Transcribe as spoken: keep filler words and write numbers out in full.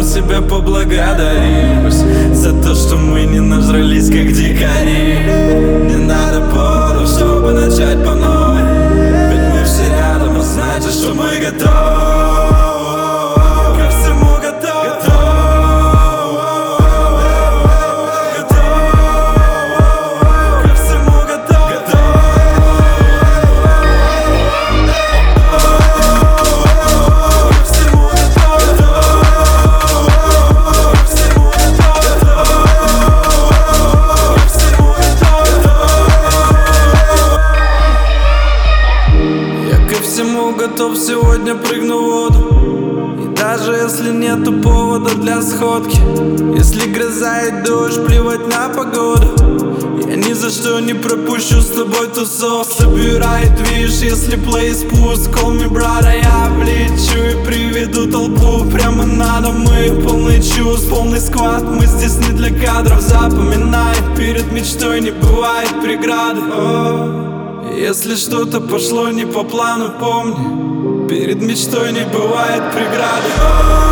себя поблагодарим за то, что мы не нажрались как дикари. Не надо поводов, чтобы начать по новой, ведь мы все рядом, а значит, что мы готовы. Ко всему готовы. Ко всему готовы. Всему готов, сегодня прыгну в воду. И даже если нету повода для сходки, если гроза и дождь, плевать на погоду, я ни за что не пропущу с тобой тусов. Собирай движ, если плей спуск, call me brother, я влечу и приведу толпу прямо надо. Мы полный чувств, полный сквад, мы здесь не для кадров. Запоминай, перед мечтой не бывает преграды. О, если что-то пошло не по плану, помни, перед мечтой не бывает преграды.